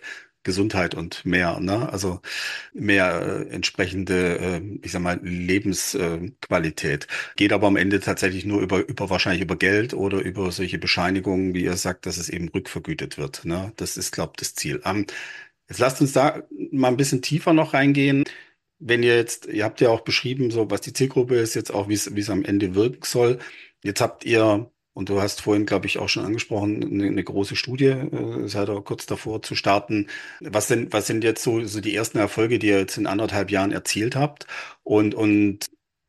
Gesundheit und mehr, ne? Also mehr äh, entsprechende, äh, ich sag mal, Lebensqualität. Geht aber am Ende tatsächlich nur über, über wahrscheinlich über Geld oder über solche Bescheinigungen, wie ihr sagt, dass es eben rückvergütet wird, ne? Das ist, glaube ich, das Ziel. Ähm, jetzt lasst uns da mal ein bisschen tiefer noch reingehen. Wenn ihr jetzt, ihr habt ja auch beschrieben, so was die Zielgruppe ist, jetzt auch, wie es, wie es am Ende wirken soll. Jetzt habt ihr, und du hast vorhin, glaube ich, auch schon angesprochen, eine, eine große Studie, äh, seid ihr kurz davor zu starten. Was sind, was sind jetzt so, so die ersten Erfolge, die ihr jetzt in anderthalb Jahren erzielt habt? Und, und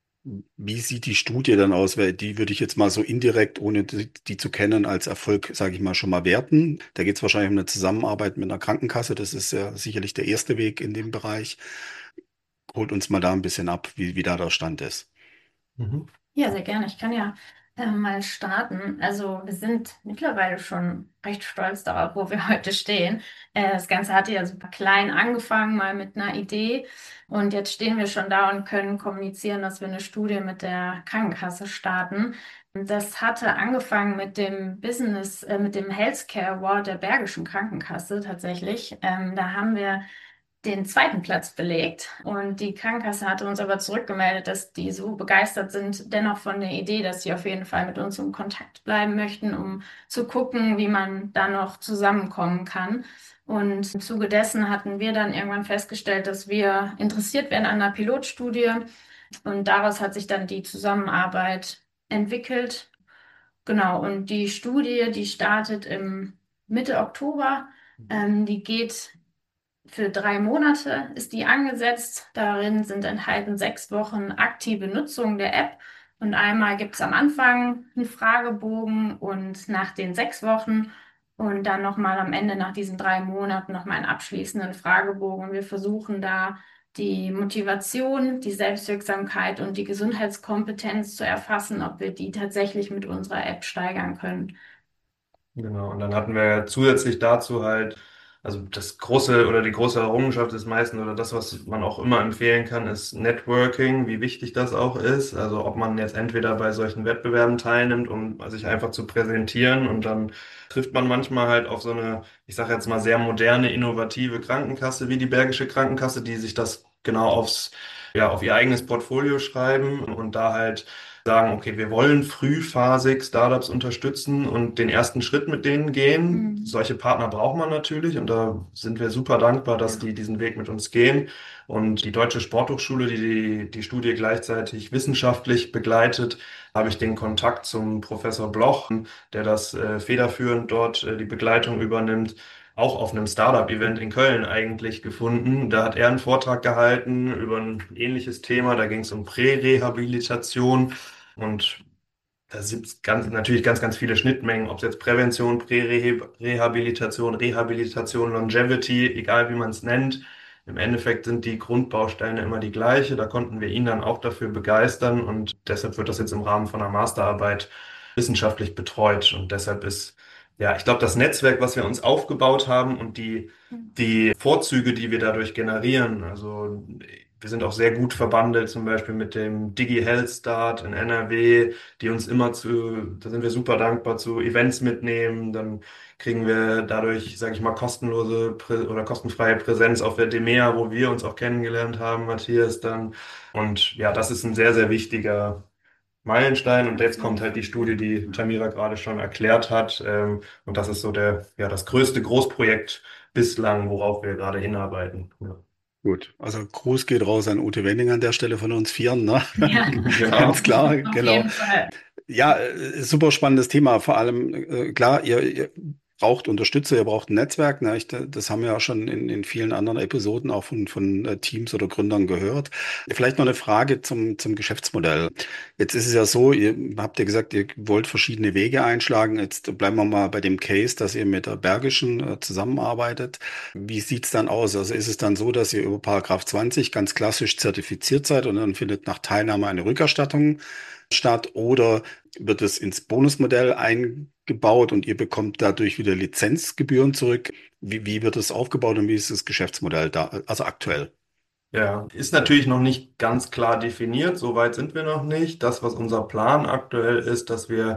wie sieht die Studie dann aus? Weil die würde ich jetzt mal so indirekt, ohne die, die zu kennen, als Erfolg, sage ich mal, schon mal werten. Da geht es wahrscheinlich um eine Zusammenarbeit mit einer Krankenkasse. Das ist ja sicherlich der erste Weg in dem Bereich. Holt uns mal da ein bisschen ab, wie, wie da der Stand ist. Mhm. Ja, sehr gerne. Ich kann ja äh, mal starten. Also wir sind mittlerweile schon recht stolz darauf, wo wir heute stehen. Äh, das Ganze hatte ja super klein angefangen, mal mit einer Idee. Und jetzt stehen wir schon da und können kommunizieren, dass wir eine Studie mit der Krankenkasse starten. Das hatte angefangen mit dem Business, äh, mit dem Healthcare Award der Bergischen Krankenkasse tatsächlich. Ähm, da haben wir den zweiten Platz belegt. Und die Krankenkasse hatte uns aber zurückgemeldet, dass die so begeistert sind, dennoch von der Idee, dass sie auf jeden Fall mit uns in Kontakt bleiben möchten, um zu gucken, wie man da noch zusammenkommen kann. Und im Zuge dessen hatten wir dann irgendwann festgestellt, dass wir interessiert werden an einer Pilotstudie. Und daraus hat sich dann die Zusammenarbeit entwickelt. Genau, und die Studie, die startet im Mitte Oktober. Ähm, die geht für drei Monate ist die angesetzt. Darin sind enthalten sechs Wochen aktive Nutzung der App. Und einmal gibt es am Anfang einen Fragebogen und nach den sechs Wochen und dann nochmal am Ende nach diesen drei Monaten nochmal einen abschließenden Fragebogen. Und wir versuchen da die Motivation, die Selbstwirksamkeit und die Gesundheitskompetenz zu erfassen, ob wir die tatsächlich mit unserer App steigern können. Genau, und dann hatten wir zusätzlich dazu halt, also das große oder die große Errungenschaft des meisten oder das, was man auch immer empfehlen kann, ist Networking, wie wichtig das auch ist. Also ob man jetzt entweder bei solchen Wettbewerben teilnimmt, um sich einfach zu präsentieren und dann trifft man manchmal halt auf so eine, ich sage jetzt mal sehr moderne, innovative Krankenkasse wie die Bergische Krankenkasse, die sich das genau aufs, ja, auf ihr eigenes Portfolio schreiben und da halt sagen, okay, wir wollen frühphasig Startups unterstützen und den ersten Schritt mit denen gehen. Mhm. Solche Partner braucht man natürlich und da sind wir super dankbar, dass die diesen Weg mit uns gehen. Und die Deutsche Sporthochschule, die die, die Studie gleichzeitig wissenschaftlich begleitet, habe ich den Kontakt zum Professor Bloch, der das äh, federführend dort äh, die Begleitung übernimmt, auch auf einem Startup-Event in Köln eigentlich gefunden. Da hat er einen Vortrag gehalten über ein ähnliches Thema. Da ging es um Prärehabilitation. Und da sind ganz, natürlich ganz, ganz viele Schnittmengen, ob es jetzt Prävention, Prärehabilitation, Rehabilitation, Longevity, egal wie man es nennt. Im Endeffekt sind die Grundbausteine immer die gleiche. Da konnten wir ihn dann auch dafür begeistern und deshalb wird das jetzt im Rahmen von einer Masterarbeit wissenschaftlich betreut. Und deshalb ist, ja, ich glaube, das Netzwerk, was wir uns aufgebaut haben und die, die Vorzüge, die wir dadurch generieren, also wir sind auch sehr gut verbandelt, zum Beispiel mit dem Digi Health Start in N R W, die uns immer zu, da sind wir super dankbar, zu Events mitnehmen. Dann kriegen wir dadurch, sage ich mal, kostenlose Prä oder kostenfreie Präsenz auf der DEMEA, wo wir uns auch kennengelernt haben, Matthias dann. Und ja, das ist ein sehr, sehr wichtiger Meilenstein. Und jetzt kommt halt die Studie, die Tamira gerade schon erklärt hat. Ähm, und das ist so der, ja, das größte Großprojekt bislang, worauf wir gerade hinarbeiten. Ja. Gut, also Gruß geht raus an Ute Wenning an der Stelle von uns Vieren, ne? Ja, Ganz klar, auf genau. jeden Fall. Ja, äh, super spannendes Thema. Vor allem, äh, klar, ihr, ihr braucht Unterstützer, ihr braucht ein Netzwerk. Ne? Ich, das haben wir ja schon in, in vielen anderen Episoden auch von, von äh, Teams oder Gründern gehört. Vielleicht noch eine Frage zum, zum Geschäftsmodell. Jetzt ist es ja so, ihr habt ja gesagt, ihr wollt verschiedene Wege einschlagen. Jetzt bleiben wir mal bei dem Case, dass ihr mit der Bergischen äh, zusammenarbeitet. Wie sieht's dann aus? Also ist es dann so, dass ihr über Paragraph zwanzig ganz klassisch zertifiziert seid und dann findet nach Teilnahme eine Rückerstattung statt, oder wird es ins Bonusmodell eingebaut und ihr bekommt dadurch wieder Lizenzgebühren zurück? Wie, wie wird es aufgebaut und wie ist das Geschäftsmodell da, also aktuell? Ja, ist natürlich noch nicht ganz klar definiert. So weit sind wir noch nicht. Das, was unser Plan aktuell ist, dass wir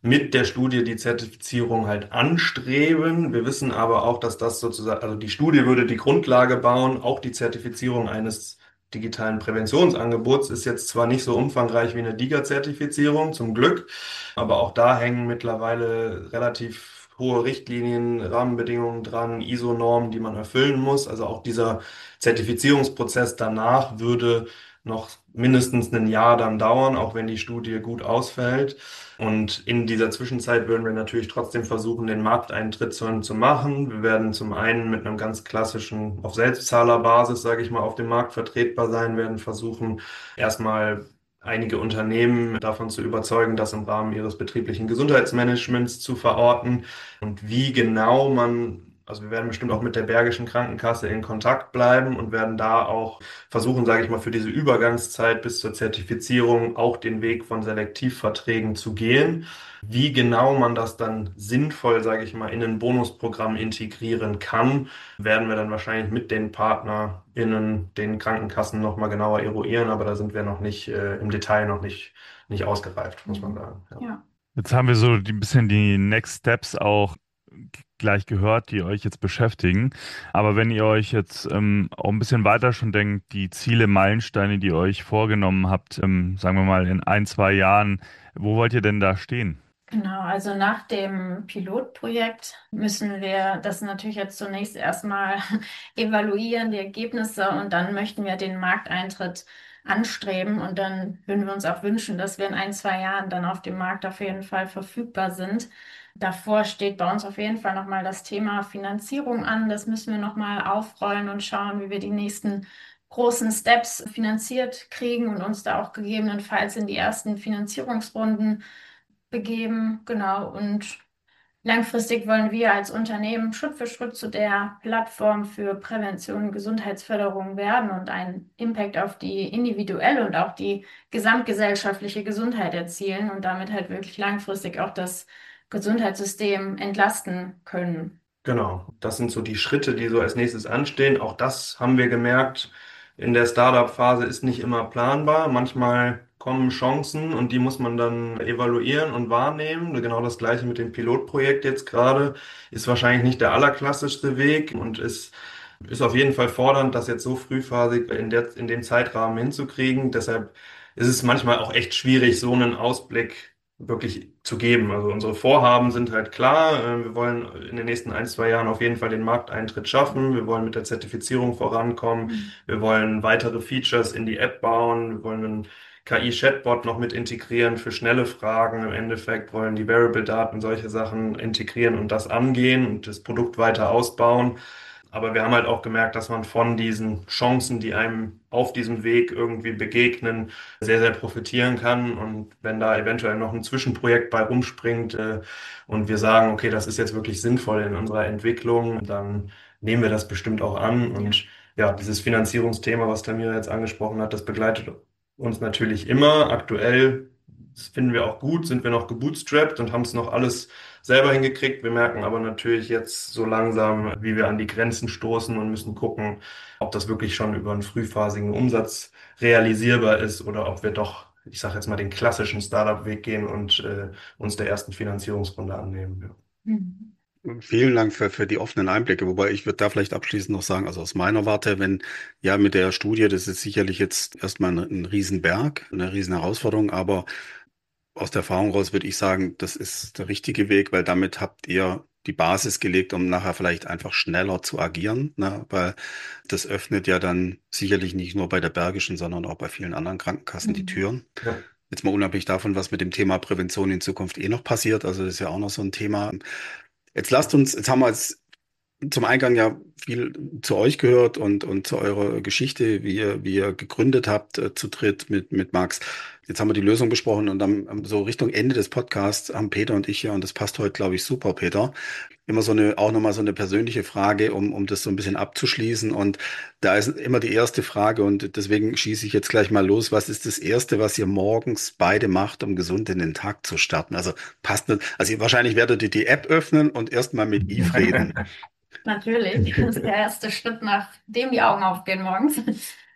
mit der Studie die Zertifizierung halt anstreben. Wir wissen aber auch, dass das sozusagen, also die Studie würde die Grundlage bauen, auch die Zertifizierung eines digitalen Präventionsangebots ist jetzt zwar nicht so umfangreich wie eine DIGA-Zertifizierung, zum Glück, aber auch da hängen mittlerweile relativ hohe Richtlinien, Rahmenbedingungen dran, I S O-Normen, die man erfüllen muss. Also auch dieser Zertifizierungsprozess danach würde noch mindestens ein Jahr dann dauern, auch wenn die Studie gut ausfällt. Und in dieser Zwischenzeit würden wir natürlich trotzdem versuchen, den Markteintritt zu, zu machen. Wir werden zum einen mit einem ganz klassischen, auf Selbstzahlerbasis, sage ich mal, auf dem Markt vertretbar sein, werden versuchen, erstmal einige Unternehmen davon zu überzeugen, das im Rahmen ihres betrieblichen Gesundheitsmanagements zu verorten. Und wie genau man, also wir werden bestimmt auch mit der Bergischen Krankenkasse in Kontakt bleiben und werden da auch versuchen, sage ich mal, für diese Übergangszeit bis zur Zertifizierung auch den Weg von Selektivverträgen zu gehen. Wie genau man das dann sinnvoll, sage ich mal, in ein Bonusprogramm integrieren kann, werden wir dann wahrscheinlich mit den PartnerInnen, den Krankenkassen nochmal genauer eruieren, aber da sind wir noch nicht äh, im Detail noch nicht, nicht ausgereift, muss man sagen. Ja. Ja. Jetzt haben wir so die, ein bisschen die Next Steps auch gleich gehört, die euch jetzt beschäftigen. Aber wenn ihr euch jetzt ähm, auch ein bisschen weiter schon denkt, die Ziele, Meilensteine, die ihr euch vorgenommen habt, ähm, sagen wir mal in ein, zwei Jahren, wo wollt ihr denn da stehen? Genau, also nach dem Pilotprojekt müssen wir das natürlich jetzt zunächst erstmal evaluieren, die Ergebnisse, und dann möchten wir den Markteintritt anstreben, und dann würden wir uns auch wünschen, dass wir in ein, zwei Jahren dann auf dem Markt auf jeden Fall verfügbar sind. Davor steht bei uns auf jeden Fall nochmal das Thema Finanzierung an. Das müssen wir nochmal aufrollen und schauen, wie wir die nächsten großen Steps finanziert kriegen und uns da auch gegebenenfalls in die ersten Finanzierungsrunden begeben. Genau. Und langfristig wollen wir als Unternehmen Schritt für Schritt zu der Plattform für Prävention und Gesundheitsförderung werden und einen Impact auf die individuelle und auch die gesamtgesellschaftliche Gesundheit erzielen und damit halt wirklich langfristig auch das Gesundheitssystem entlasten können. Genau, das sind so die Schritte, die so als nächstes anstehen. Auch das haben wir gemerkt, in der Startup-Phase ist nicht immer planbar. Manchmal kommen Chancen und die muss man dann evaluieren und wahrnehmen. Genau das Gleiche mit dem Pilotprojekt jetzt gerade. Ist wahrscheinlich nicht der allerklassischste Weg und ist, ist auf jeden Fall fordernd, das jetzt so frühphasig in der, in dem Zeitrahmen hinzukriegen. Deshalb ist es manchmal auch echt schwierig, so einen Ausblick wirklich zu geben. Also unsere Vorhaben sind halt klar. Äh, Wir wollen in den nächsten ein, zwei Jahren auf jeden Fall den Markteintritt schaffen. Wir wollen mit der Zertifizierung vorankommen. Mhm. Wir wollen weitere Features in die App bauen. Wir wollen einen K I-Chatbot noch mit integrieren für schnelle Fragen. Im Endeffekt wollen die Wearable-Daten, solche Sachen integrieren und das angehen und das Produkt weiter ausbauen. Aber wir haben halt auch gemerkt, dass man von diesen Chancen, die einem auf diesem Weg irgendwie begegnen, sehr, sehr profitieren kann. Und wenn da eventuell noch ein Zwischenprojekt bei rumspringt äh, und wir sagen, okay, das ist jetzt wirklich sinnvoll in unserer Entwicklung, dann nehmen wir das bestimmt auch an. Und ja, dieses Finanzierungsthema, was Tamira jetzt angesprochen hat, das begleitet uns natürlich immer. Aktuell, das finden wir auch gut, sind wir noch gebootstrapped und haben es noch alles selber hingekriegt. Wir merken aber natürlich jetzt so langsam, wie wir an die Grenzen stoßen und müssen gucken, ob das wirklich schon über einen frühphasigen Umsatz realisierbar ist oder ob wir doch, ich sage jetzt mal, den klassischen Startup-Weg gehen und äh, uns der ersten Finanzierungsrunde annehmen. Ja. Mhm. Vielen Dank für, für die offenen Einblicke. Wobei ich würde da vielleicht abschließend noch sagen, also aus meiner Warte, wenn ja mit der Studie, das ist sicherlich jetzt erstmal ein, ein Riesenberg, eine riesen Herausforderung, aber aus der Erfahrung raus würde ich sagen, das ist der richtige Weg, weil damit habt ihr die Basis gelegt, um nachher vielleicht einfach schneller zu agieren, ne? Weil das öffnet ja dann sicherlich nicht nur bei der Bergischen, sondern auch bei vielen anderen Krankenkassen die Mhm. Türen. Ja. Jetzt mal unabhängig davon, was mit dem Thema Prävention in Zukunft eh noch passiert. Also das ist ja auch noch so ein Thema. Jetzt lasst uns, jetzt haben wir jetzt zum Eingang ja viel zu euch gehört und, und zu eurer Geschichte, wie ihr, wie ihr gegründet habt, äh, zu dritt mit, mit Max. Jetzt haben wir die Lösung besprochen und dann am- so Richtung Ende des Podcasts haben Peter und ich hier, und das passt heute, glaube ich, super, Peter, immer so eine, auch nochmal so eine persönliche Frage, um, um das so ein bisschen abzuschließen. Und da ist immer die erste Frage, und deswegen schieße ich jetzt gleich mal los. Was ist das Erste, was ihr morgens beide macht, um gesund in den Tag zu starten? Also passt nicht, also ihr, wahrscheinlich werdet ihr die App öffnen und erstmal mit Yves reden. Natürlich, das ist der erste Schritt, nachdem die Augen aufgehen morgens.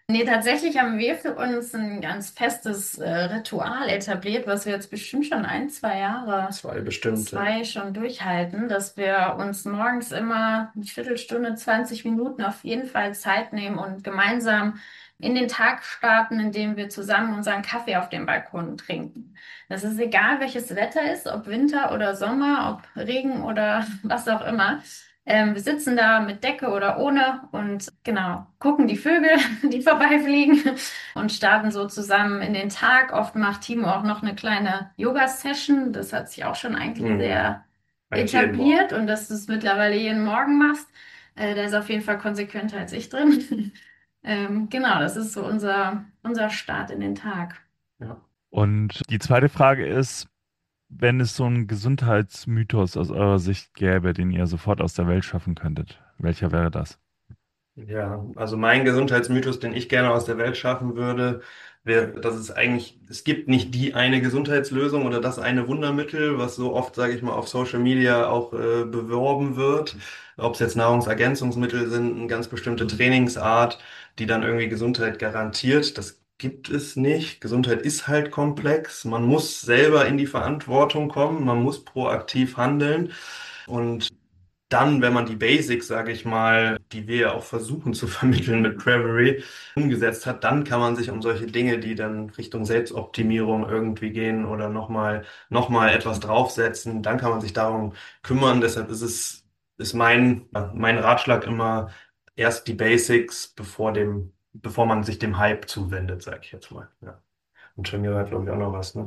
Nee, tatsächlich haben wir für uns ein ganz festes äh, Ritual etabliert, was wir jetzt bestimmt schon ein, zwei Jahre, Zwei bestimmte. zwei schon durchhalten, dass wir uns morgens immer eine Viertelstunde, zwanzig Minuten auf jeden Fall Zeit nehmen und gemeinsam in den Tag starten, indem wir zusammen unseren Kaffee auf dem Balkon trinken. Das ist egal, welches Wetter ist, ob Winter oder Sommer, ob Regen oder was auch immer. Ähm, wir sitzen da mit Decke oder ohne und genau, gucken die Vögel, die vorbeifliegen und starten so zusammen in den Tag. Oft macht Timo auch noch eine kleine Yoga-Session. Das hat sich auch schon eigentlich Mhm. sehr Eigentlich jeden Morgen. etabliert und dass du es mittlerweile jeden Morgen machst. Äh, der ist auf jeden Fall konsequenter als ich drin. Ähm, genau, das ist so unser, unser Start in den Tag. Ja. Und die zweite Frage ist, wenn es so einen Gesundheitsmythos aus eurer Sicht gäbe, den ihr sofort aus der Welt schaffen könntet, welcher wäre das? Ja, also mein Gesundheitsmythos, den ich gerne aus der Welt schaffen würde, wäre, dass es eigentlich, es gibt nicht die eine Gesundheitslösung oder das eine Wundermittel, was so oft, sage ich mal, auf Social Media auch äh, beworben wird. Ob es jetzt Nahrungsergänzungsmittel sind, eine ganz bestimmte Trainingsart, die dann irgendwie Gesundheit garantiert, das gibt es nicht. Gesundheit ist halt komplex. Man muss selber in die Verantwortung kommen, man muss proaktiv handeln. Und dann, wenn man die Basics, sage ich mal, die wir ja auch versuchen zu vermitteln mit Bravery, umgesetzt hat, dann kann man sich um solche Dinge, die dann Richtung Selbstoptimierung irgendwie gehen oder nochmal noch mal etwas draufsetzen, dann kann man sich darum kümmern. Deshalb ist es, ist mein, ja, mein Ratschlag immer erst die Basics, bevor dem, bevor man sich dem Hype zuwendet, sage ich jetzt mal. Ja. Und Jamila hat, glaube ich, auch noch was, ne?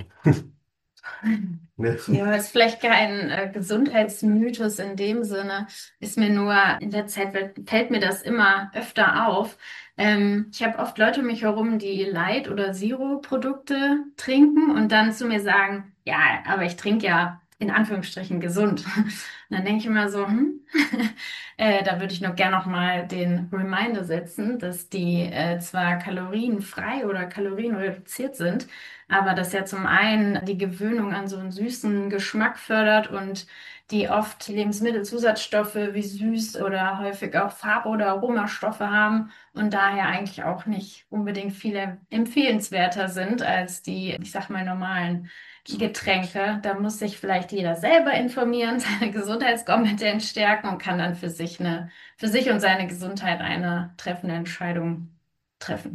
Ne? Ja, ist vielleicht kein äh, Gesundheitsmythos in dem Sinne, ist mir nur in der Zeit fällt fällt mir das immer öfter auf. Ähm, ich habe oft Leute um mich herum, die Light- oder Zero-Produkte trinken und dann zu mir sagen, ja, aber ich trinke ja in Anführungsstrichen gesund. Und dann denke ich immer so, hm, äh, da würde ich noch gern noch mal den Reminder setzen, dass die äh, zwar kalorienfrei oder kalorienreduziert sind, aber das ja zum einen die Gewöhnung an so einen süßen Geschmack fördert und die oft Lebensmittelzusatzstoffe wie süß oder häufig auch Farb- oder Aromastoffe haben und daher eigentlich auch nicht unbedingt viel empfehlenswerter sind als die, ich sag mal, normalen Getränke. Da muss sich vielleicht jeder selber informieren, seine Gesundheitskompetenz stärken und kann dann für sich eine, für sich und seine Gesundheit eine treffende Entscheidung treffen.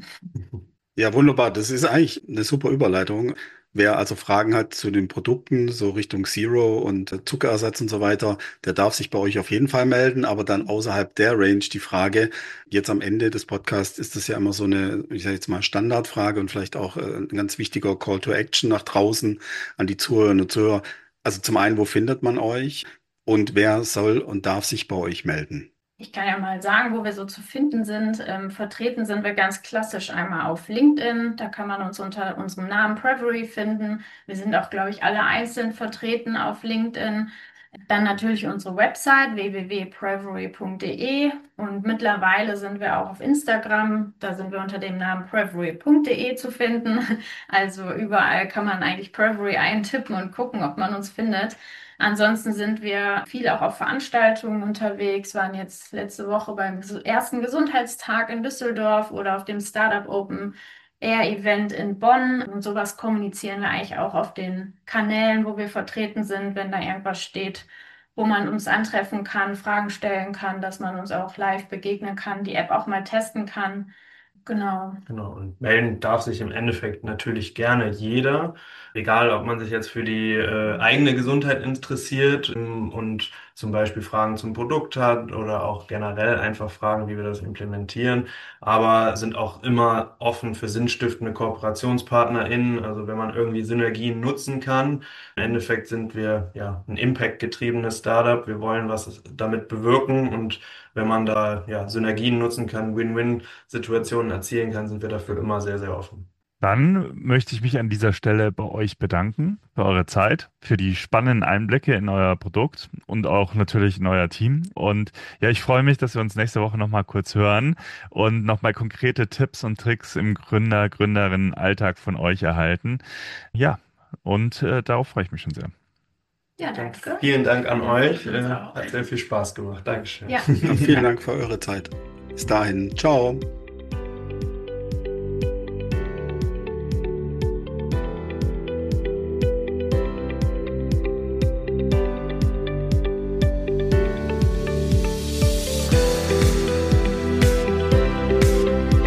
Ja, wunderbar. Das ist eigentlich eine super Überleitung. Wer also Fragen hat zu den Produkten, so Richtung Zero und äh, Zuckerersatz und so weiter, der darf sich bei euch auf jeden Fall melden. Aber dann außerhalb der Range die Frage, jetzt am Ende des Podcasts ist das ja immer so eine, ich sage jetzt mal Standardfrage und vielleicht auch äh, ein ganz wichtiger Call to Action nach draußen an die Zuhörerinnen und Zuhörer. Also zum einen, wo findet man euch und wer soll und darf sich bei euch melden? Ich kann ja mal sagen, wo wir so zu finden sind. Ähm, vertreten sind wir ganz klassisch einmal auf LinkedIn. Da kann man uns unter unserem Namen Prevery finden. Wir sind auch, glaube ich, alle einzeln vertreten auf LinkedIn. Dann natürlich unsere Website w w w punkt prevery punkt d e und mittlerweile sind wir auch auf Instagram. Da sind wir unter dem Namen prevery punkt d e zu finden. Also überall kann man eigentlich Prevery eintippen und gucken, ob man uns findet. Ansonsten sind wir viel auch auf Veranstaltungen unterwegs, waren jetzt letzte Woche beim ges- ersten Gesundheitstag in Düsseldorf oder auf dem Startup Open Air Event in Bonn. Und sowas kommunizieren wir eigentlich auch auf den Kanälen, wo wir vertreten sind, wenn da irgendwas steht, wo man uns antreffen kann, Fragen stellen kann, dass man uns auch live begegnen kann, die App auch mal testen kann. Genau. Genau, und melden darf sich im Endeffekt natürlich gerne jeder, egal ob man sich jetzt für die äh, eigene Gesundheit interessiert ähm, und zum Beispiel Fragen zum Produkt hat oder auch generell einfach Fragen, wie wir das implementieren, aber sind auch immer offen für sinnstiftende KooperationspartnerInnen, also wenn man irgendwie Synergien nutzen kann. Im Endeffekt sind wir ja ein Impact-getriebenes Startup, wir wollen was damit bewirken und wenn man da ja Synergien nutzen kann, Win-Win Situationen erzielen kann, sind wir dafür immer sehr, sehr offen. Dann möchte ich mich an dieser Stelle bei euch bedanken für eure Zeit, für die spannenden Einblicke in euer Produkt und auch natürlich in euer Team. Und ja, ich freue mich, dass wir uns nächste Woche nochmal kurz hören und nochmal konkrete Tipps und Tricks im Gründer, Gründerinnen-Alltag von euch erhalten. Ja, und äh, darauf freue ich mich schon sehr. Ja, Dann danke. vielen Dank an Ja, euch. uns Äh, auch. Hat sehr viel Spaß gemacht. Dankeschön. Ja. Ja, vielen Dank für eure Zeit. Bis dahin. Ciao.